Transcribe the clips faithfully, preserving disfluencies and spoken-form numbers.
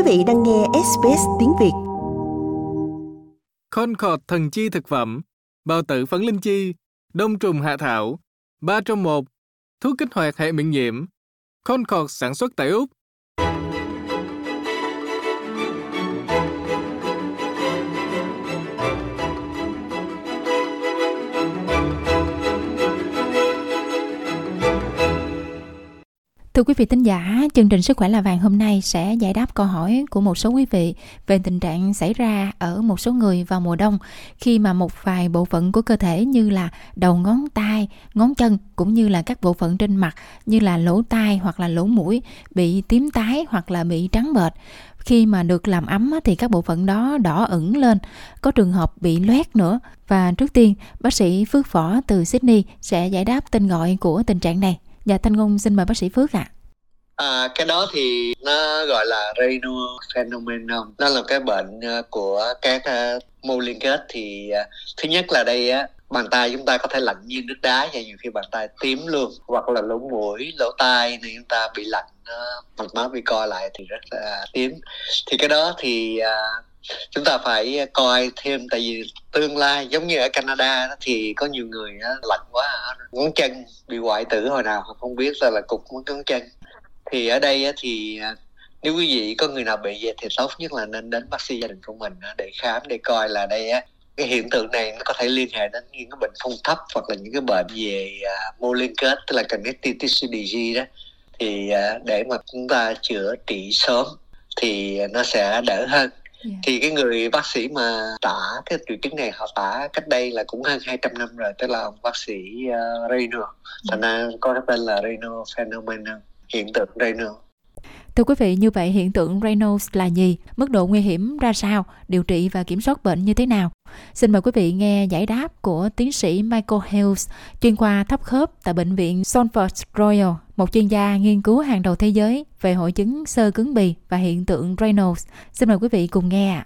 Quý vị đang nghe ét bê ét tiếng Việt. Concord thần chi thực phẩm, bào tử phấn linh chi, đông trùng hạ thảo, ba trong một, thuốc kích hoạt hệ miễn nhiễm. Concord sản xuất tại Úc. Thưa quý vị thính giả, chương trình Sức khỏe là vàng hôm nay sẽ giải đáp câu hỏi của một số quý vị về tình trạng xảy ra ở một số người vào mùa đông khi mà một vài bộ phận của cơ thể như là đầu ngón tay, ngón chân cũng như là các bộ phận trên mặt như là lỗ tai hoặc là lỗ mũi bị tím tái hoặc là bị trắng bệch. Khi mà được làm ấm thì các bộ phận đó đỏ ửng lên, có trường hợp bị loét nữa. Và trước tiên, bác sĩ Phước Võ từ Sydney sẽ giải đáp tên gọi của tình trạng này. Dạ, Thanh Ngôn xin mời bác sĩ Phước ạ. À. À, cái đó thì nó gọi là Raynaud phenomenon. Nó là cái bệnh của các uh, mô liên kết. Thì uh, thứ nhất là đây á, bàn tay chúng ta có thể lạnh như nước đá, và nhiều khi bàn tay tím luôn, hoặc là lỗ mũi, lỗ tai này chúng ta bị lạnh, uh, mạch máu bị co lại thì rất là uh, tím. Thì cái đó thì uh, chúng ta phải coi thêm, tại vì tương lai giống như ở Canada đó, thì có nhiều người đó, lạnh quá ngón chân bị hoại tử hồi nào không biết, là là cục ngón chân. Thì ở đây thì nếu quý vị có người nào bị vậy thì tốt nhất là nên đến bác sĩ gia đình của mình để khám, để coi là đây cái hiện tượng này nó có thể liên hệ đến những cái bệnh phong thấp hoặc là những cái bệnh về mô liên kết, tức là connective tissue disease đó. Thì để mà chúng ta chữa trị sớm thì nó sẽ đỡ hơn. Yeah. Thì cái người bác sĩ mà tả cái triệu chứng này họ tả cách đây là cũng hơn hai trăm năm rồi, tức là ông bác sĩ uh, Raynaud, thành ra có cái tên là Raynaud phenomenon, hiện tượng Raynaud. Thưa quý vị, như vậy hiện tượng Raynaud là gì? Mức độ nguy hiểm ra sao? Điều trị và kiểm soát bệnh như thế nào? Xin mời quý vị nghe giải đáp của tiến sĩ Michael Hales, chuyên khoa thấp khớp tại Bệnh viện Salford Royal, một chuyên gia nghiên cứu hàng đầu thế giới về hội chứng xơ cứng bì và hiện tượng Raynaud. Xin mời quý vị cùng nghe ạ.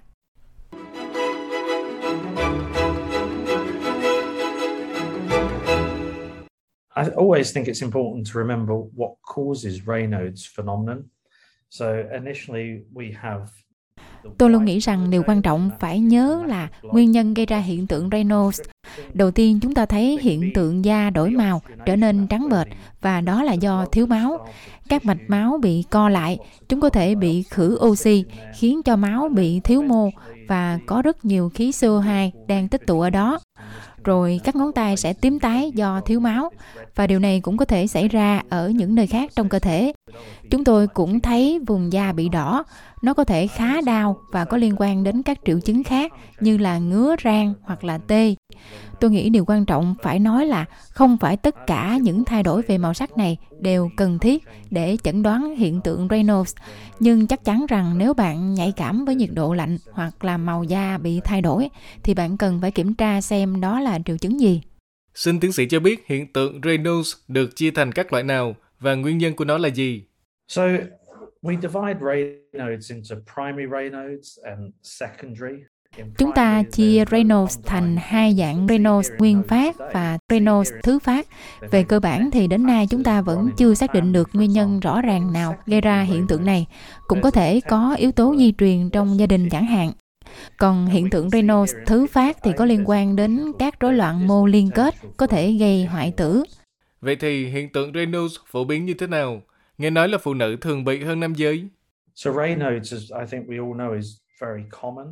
I always think it's important to remember what causes Raynaud's phenomenon. So initially we have Tôi luôn nghĩ rằng điều quan trọng phải nhớ là nguyên nhân gây ra hiện tượng Raynaud. Đầu tiên chúng ta thấy hiện tượng da đổi màu, trở nên trắng bệch, và đó là do thiếu máu. Các mạch máu bị co lại, chúng có thể bị khử oxy, khiến cho máu bị thiếu mô và có rất nhiều khí xê o hai đang tích tụ ở đó. Rồi các ngón tay sẽ tím tái do thiếu máu, và điều này cũng có thể xảy ra ở những nơi khác trong cơ thể. Chúng tôi cũng thấy vùng da bị đỏ, nó có thể khá đau và có liên quan đến các triệu chứng khác như là ngứa rang hoặc là tê. Tôi nghĩ điều quan trọng phải nói là không phải tất cả những thay đổi về màu sắc này đều cần thiết để chẩn đoán hiện tượng Raynaud, nhưng chắc chắn rằng nếu bạn nhạy cảm với nhiệt độ lạnh hoặc là màu da bị thay đổi thì bạn cần phải kiểm tra xem đó là triệu chứng gì. Xin tiến sĩ cho biết hiện tượng Raynaud được chia thành các loại nào và nguyên nhân của nó là gì? So we divide Raynaud's into primary Raynaud's and secondary. Chúng ta chia Raynaud thành hai dạng Raynaud nguyên phát và Raynaud thứ phát. Về cơ bản thì đến nay chúng ta vẫn chưa xác định được nguyên nhân rõ ràng nào gây ra hiện tượng này. Cũng có thể có yếu tố di truyền trong gia đình chẳng hạn. Còn hiện tượng Raynaud thứ phát thì có liên quan đến các rối loạn mô liên kết, có thể gây hoại tử. Vậy thì hiện tượng Raynaud phổ biến như thế nào? Nghe nói là phụ nữ thường bị hơn nam giới. So Raynaud's, I think we all know, is very common.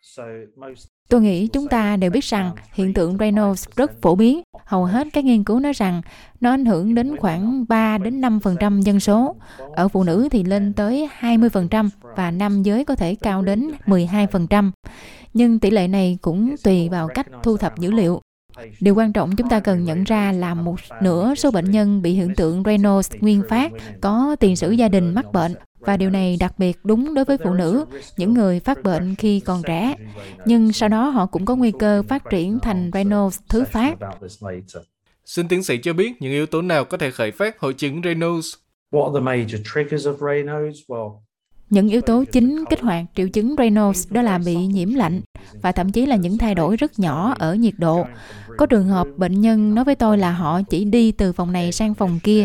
Tôi nghĩ chúng ta đều biết rằng hiện tượng Raynaud rất phổ biến. Hầu hết các nghiên cứu nói rằng nó ảnh hưởng đến khoảng ba đến năm phần trăm dân số. Ở phụ nữ thì lên tới hai mươi phần trăm và nam giới có thể cao đến mười hai phần trăm. Nhưng tỷ lệ này cũng tùy vào cách thu thập dữ liệu. Điều quan trọng chúng ta cần nhận ra là một nửa số bệnh nhân bị hiện tượng Raynaud nguyên phát có tiền sử gia đình mắc bệnh, và điều này đặc biệt đúng đối với phụ nữ, những người phát bệnh khi còn trẻ. Nhưng sau đó họ cũng có nguy cơ phát triển thành Raynaud thứ phát. Xin tiến sĩ cho biết những yếu tố nào có thể khởi phát hội chứng Raynaud? What are the major triggers of Raynaud's? Well, những yếu tố chính kích hoạt triệu chứng Raynaud đó là bị nhiễm lạnh và thậm chí là những thay đổi rất nhỏ ở nhiệt độ. Có trường hợp bệnh nhân nói với tôi là họ chỉ đi từ phòng này sang phòng kia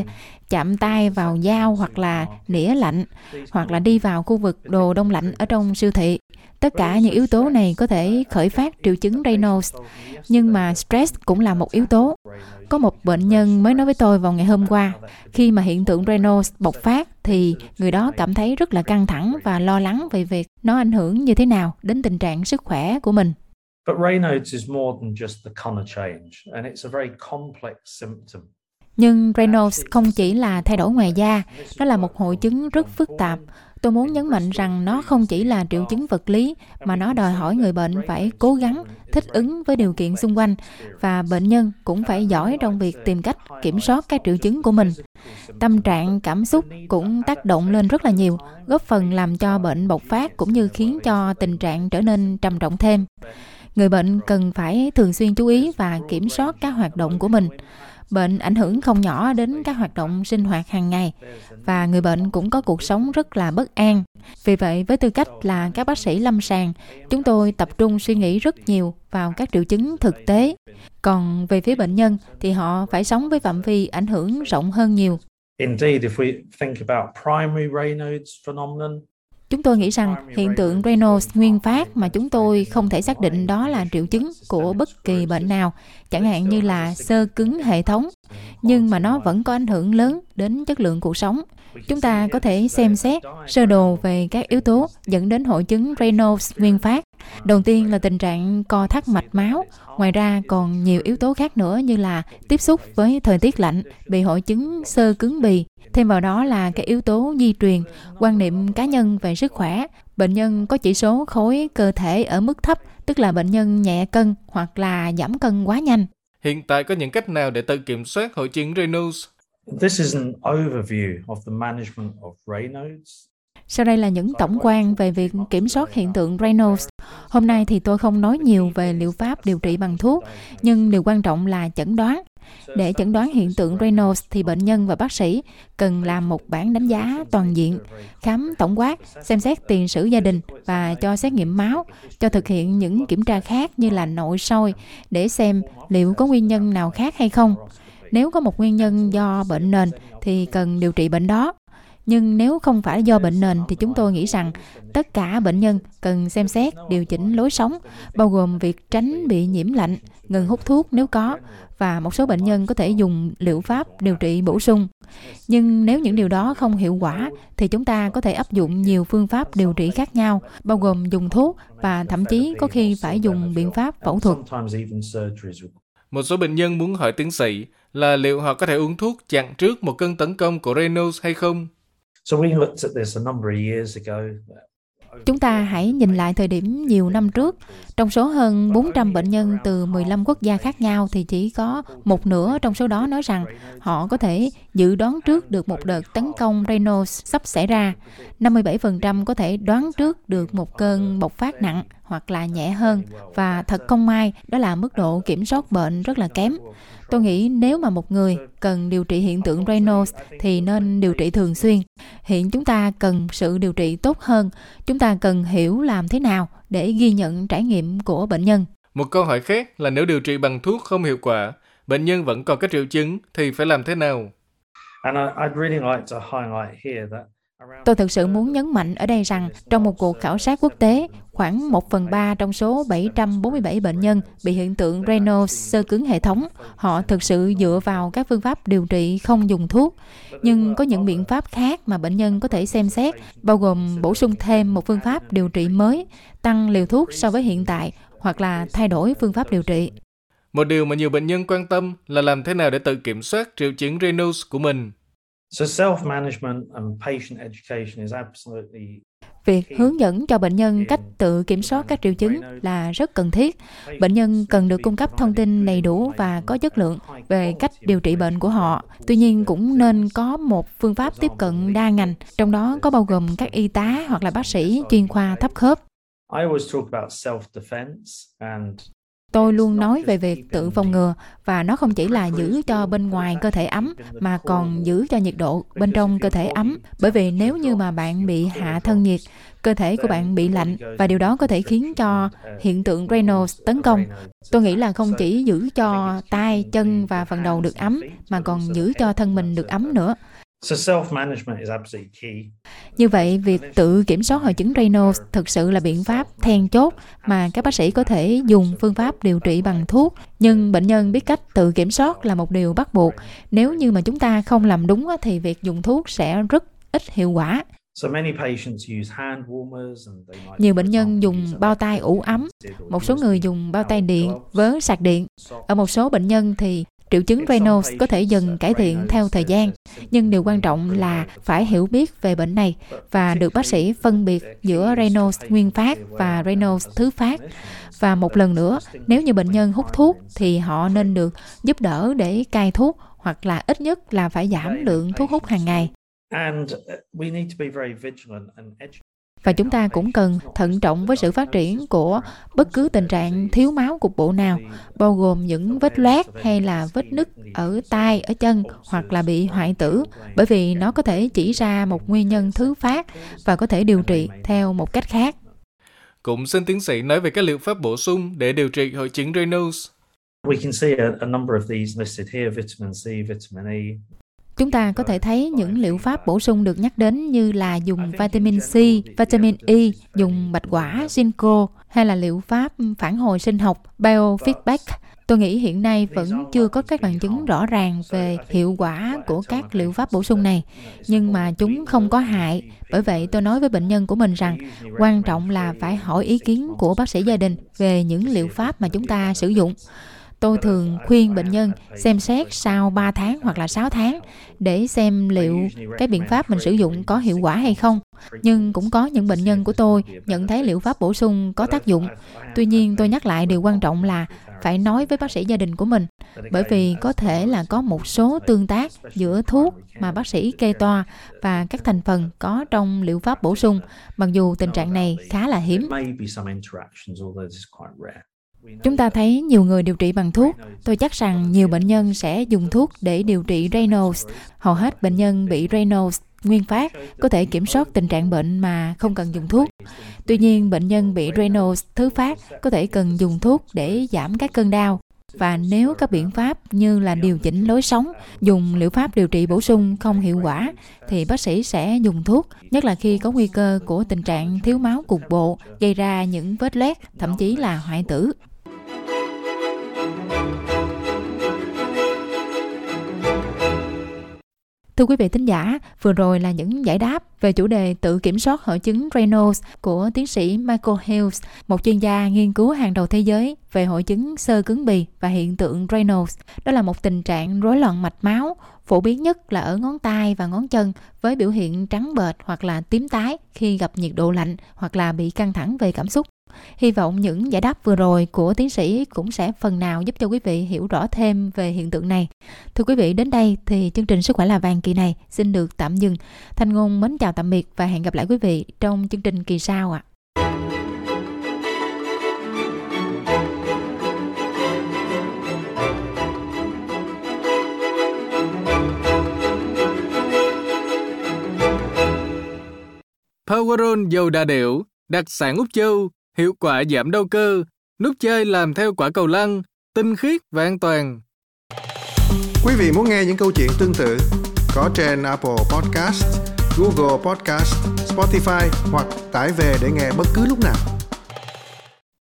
chạm tay vào dao hoặc là nĩa lạnh, hoặc là đi vào khu vực đồ đông lạnh ở trong siêu thị. Tất cả những yếu tố này có thể khởi phát triệu chứng Raynaud's, nhưng mà stress cũng là một yếu tố. Có một bệnh nhân mới nói với tôi vào ngày hôm qua, khi mà hiện tượng Raynaud's bộc phát thì người đó cảm thấy rất là căng thẳng và lo lắng về việc nó ảnh hưởng như thế nào đến tình trạng sức khỏe của mình. But Raynaud's is more than just the colour change, and it's a very complex symptom. Nhưng Raynaud's không chỉ là thay đổi ngoài da, nó là một hội chứng rất phức tạp. Tôi muốn nhấn mạnh rằng nó không chỉ là triệu chứng vật lý, mà nó đòi hỏi người bệnh phải cố gắng thích ứng với điều kiện xung quanh, và bệnh nhân cũng phải giỏi trong việc tìm cách kiểm soát các triệu chứng của mình. Tâm trạng, cảm xúc cũng tác động lên rất là nhiều, góp phần làm cho bệnh bộc phát cũng như khiến cho tình trạng trở nên trầm trọng thêm. Người bệnh cần phải thường xuyên chú ý và kiểm soát các hoạt động của mình. Bệnh ảnh hưởng không nhỏ đến các hoạt động sinh hoạt hàng ngày, và người bệnh cũng có cuộc sống rất là bất an. Vì vậy, với tư cách là các bác sĩ lâm sàng, chúng tôi tập trung suy nghĩ rất nhiều vào các triệu chứng thực tế. Còn về phía bệnh nhân thì họ phải sống với phạm vi ảnh hưởng rộng hơn nhiều. Indeed, if we think about primary Raynaud's phenomenon, Chúng tôi nghĩ rằng hiện tượng Raynaud's nguyên phát mà chúng tôi không thể xác định đó là triệu chứng của bất kỳ bệnh nào, chẳng hạn như là xơ cứng hệ thống, nhưng mà nó vẫn có ảnh hưởng lớn đến chất lượng cuộc sống. Chúng ta có thể xem xét sơ đồ về các yếu tố dẫn đến hội chứng Raynaud's nguyên phát. Đầu tiên là tình trạng co thắt mạch máu. Ngoài ra còn nhiều yếu tố khác nữa như là tiếp xúc với thời tiết lạnh, bị hội chứng xơ cứng bì. Thêm vào đó là cái yếu tố di truyền, quan niệm cá nhân về sức khỏe. Bệnh nhân có chỉ số khối cơ thể ở mức thấp, tức là bệnh nhân nhẹ cân hoặc là giảm cân quá nhanh. Hiện tại có những cách nào để tự kiểm soát hội chứng Raynaud's? this is an overview of the management of Raynaud's. Sau đây là những tổng quan về việc kiểm soát hiện tượng Raynaud's. Hôm nay thì tôi không nói nhiều về liệu pháp điều trị bằng thuốc, nhưng điều quan trọng là chẩn đoán. Để chẩn đoán hiện tượng Raynaud's thì bệnh nhân và bác sĩ cần làm một bản đánh giá toàn diện, khám tổng quát, xem xét tiền sử gia đình và cho xét nghiệm máu, cho thực hiện những kiểm tra khác như là nội soi để xem liệu có nguyên nhân nào khác hay không. Nếu có một nguyên nhân do bệnh nền thì cần điều trị bệnh đó. Nhưng nếu không phải do bệnh nền thì chúng tôi nghĩ rằng tất cả bệnh nhân cần xem xét điều chỉnh lối sống, bao gồm việc tránh bị nhiễm lạnh, ngừng hút thuốc nếu có, và một số bệnh nhân có thể dùng liệu pháp điều trị bổ sung. Nhưng nếu những điều đó không hiệu quả thì chúng ta có thể áp dụng nhiều phương pháp điều trị khác nhau, bao gồm dùng thuốc và thậm chí có khi phải dùng biện pháp phẫu thuật. Một số bệnh nhân muốn hỏi tiến sĩ là liệu họ có thể uống thuốc chặn trước một cơn tấn công của Raynaud's hay không? So we looked at this a number of years ago. Chúng ta hãy nhìn lại thời điểm nhiều năm trước. Trong số hơn bốn trăm bệnh nhân từ mười lăm quốc gia khác nhau thì chỉ có một nửa trong số đó nói rằng họ có thể dự đoán trước được một đợt tấn công Raynaud's sắp xảy ra. năm mươi bảy phần trăm có thể đoán trước được một cơn bộc phát nặng hoặc là nhẹ hơn. Và thật không may, đó là mức độ kiểm soát bệnh rất là kém. Tôi nghĩ nếu mà một người cần điều trị hiện tượng Raynaud's thì nên điều trị thường xuyên. Hiện chúng ta cần sự điều trị tốt hơn. Chúng ta cần hiểu làm thế nào để ghi nhận trải nghiệm của bệnh nhân. Một câu hỏi khác là nếu điều trị bằng thuốc không hiệu quả, bệnh nhân vẫn còn các triệu chứng thì phải làm thế nào? And I'd really like to highlight here that Tôi thực sự muốn nhấn mạnh ở đây rằng trong một cuộc khảo sát quốc tế, khoảng một phần ba trong số bảy trăm bốn mươi bảy bệnh nhân bị hiện tượng Raynaud's xơ cứng hệ thống, họ thực sự dựa vào các phương pháp điều trị không dùng thuốc. Nhưng có những biện pháp khác mà bệnh nhân có thể xem xét, bao gồm bổ sung thêm một phương pháp điều trị mới, tăng liều thuốc so với hiện tại, hoặc là thay đổi phương pháp điều trị. Một điều mà nhiều bệnh nhân quan tâm là làm thế nào để tự kiểm soát triệu chứng Raynaud's của mình. So self-management and patient education is absolutely. Việc hướng dẫn cho bệnh nhân cách tự kiểm soát các triệu chứng là rất cần thiết. Bệnh nhân cần được cung cấp thông tin đầy đủ và có chất lượng về cách điều trị bệnh của họ. Tuy nhiên cũng nên có một phương pháp tiếp cận đa ngành, trong đó có bao gồm các y tá hoặc là bác sĩ chuyên khoa thấp khớp. I always talk about self-defense and Tôi luôn nói về việc tự phòng ngừa, và nó không chỉ là giữ cho bên ngoài cơ thể ấm mà còn giữ cho nhiệt độ bên trong cơ thể ấm. Bởi vì nếu như mà bạn bị hạ thân nhiệt, cơ thể của bạn bị lạnh và điều đó có thể khiến cho hiện tượng Raynaud's tấn công. Tôi nghĩ là không chỉ giữ cho tay, chân và phần đầu được ấm mà còn giữ cho thân mình được ấm nữa. So self-management is absolutely key. Như vậy, việc tự kiểm soát hội chứng Raynaud thực sự là biện pháp then chốt mà các bác sĩ có thể dùng phương pháp điều trị bằng thuốc. Nhưng bệnh nhân biết cách tự kiểm soát là một điều bắt buộc. Nếu như mà chúng ta không làm đúng thì việc dùng thuốc sẽ rất ít hiệu quả. Nhiều bệnh nhân dùng bao tay ủ ấm, một số người dùng bao tay điện, vớ sạc điện. Ở một số bệnh nhân thì triệu chứng Raynaud có thể dần cải thiện theo thời gian, nhưng điều quan trọng là phải hiểu biết về bệnh này và được bác sĩ phân biệt giữa Raynaud nguyên phát và Raynaud thứ phát. Và một lần nữa, nếu như bệnh nhân hút thuốc thì họ nên được giúp đỡ để cai thuốc, hoặc là ít nhất là phải giảm lượng thuốc hút hàng ngày. Và chúng ta cũng cần thận trọng với sự phát triển của bất cứ tình trạng thiếu máu cục bộ nào, bao gồm những vết loét hay là vết nứt ở tay, ở chân hoặc là bị hoại tử, bởi vì nó có thể chỉ ra một nguyên nhân thứ phát và có thể điều trị theo một cách khác. Cũng xin tiến sĩ nói về các liệu pháp bổ sung để điều trị hội chứng Raynaud. We can see a, a number of these listed here, vitamin C, vitamin E. Chúng ta có thể thấy những liệu pháp bổ sung được nhắc đến như là dùng vitamin C, vitamin E, dùng bạch quả, ginkgo hay là liệu pháp phản hồi sinh học biofeedback. Tôi nghĩ hiện nay vẫn chưa có các bằng chứng rõ ràng về hiệu quả của các liệu pháp bổ sung này, nhưng mà chúng không có hại. Bởi vậy tôi nói với bệnh nhân của mình rằng quan trọng là phải hỏi ý kiến của bác sĩ gia đình về những liệu pháp mà chúng ta sử dụng. Tôi thường khuyên bệnh nhân xem xét sau ba tháng hoặc là sáu tháng để xem liệu cái biện pháp mình sử dụng có hiệu quả hay không. Nhưng cũng có những bệnh nhân của tôi nhận thấy liệu pháp bổ sung có tác dụng. Tuy nhiên tôi nhắc lại điều quan trọng là phải nói với bác sĩ gia đình của mình, bởi vì có thể là có một số tương tác giữa thuốc mà bác sĩ kê toa và các thành phần có trong liệu pháp bổ sung, mặc dù tình trạng này khá là hiếm. Chúng ta thấy nhiều người điều trị bằng thuốc. Tôi chắc rằng nhiều bệnh nhân sẽ dùng thuốc để điều trị Raynaud. Hầu hết bệnh nhân bị Raynaud nguyên phát có thể kiểm soát tình trạng bệnh mà không cần dùng thuốc. Tuy nhiên, bệnh nhân bị Raynaud thứ phát có thể cần dùng thuốc để giảm các cơn đau. Và nếu các biện pháp như là điều chỉnh lối sống, dùng liệu pháp điều trị bổ sung không hiệu quả, thì bác sĩ sẽ dùng thuốc, nhất là khi có nguy cơ của tình trạng thiếu máu cục bộ, gây ra những vết loét, thậm chí là hoại tử. Thưa quý vị thính giả, vừa rồi là những giải đáp về chủ đề tự kiểm soát hội chứng Raynaud của tiến sĩ Michael Hales, một chuyên gia nghiên cứu hàng đầu thế giới về hội chứng xơ cứng bì và hiện tượng Raynaud. Đó là một tình trạng rối loạn mạch máu, phổ biến nhất là ở ngón tay và ngón chân, với biểu hiện trắng bệch hoặc là tím tái khi gặp nhiệt độ lạnh hoặc là bị căng thẳng về cảm xúc. Hy vọng những giải đáp vừa rồi của tiến sĩ cũng sẽ phần nào giúp cho quý vị hiểu rõ thêm về hiện tượng này. Thưa quý vị, đến đây thì chương trình Sức khỏe là vàng kỳ này xin được tạm dừng. Thanh Ngôn mến chào tạm biệt và hẹn gặp lại quý vị trong chương trình kỳ sau ạ. Powerol dầu đà điểu, đặc sản Úc Châu, hiệu quả giảm đau cơ, nút chơi làm theo quả cầu lăn, tinh khiết và an toàn. Quý vị muốn nghe những câu chuyện tương tự có trên Apple Podcast, Google Podcast, Spotify hoặc tải về để nghe bất cứ lúc nào.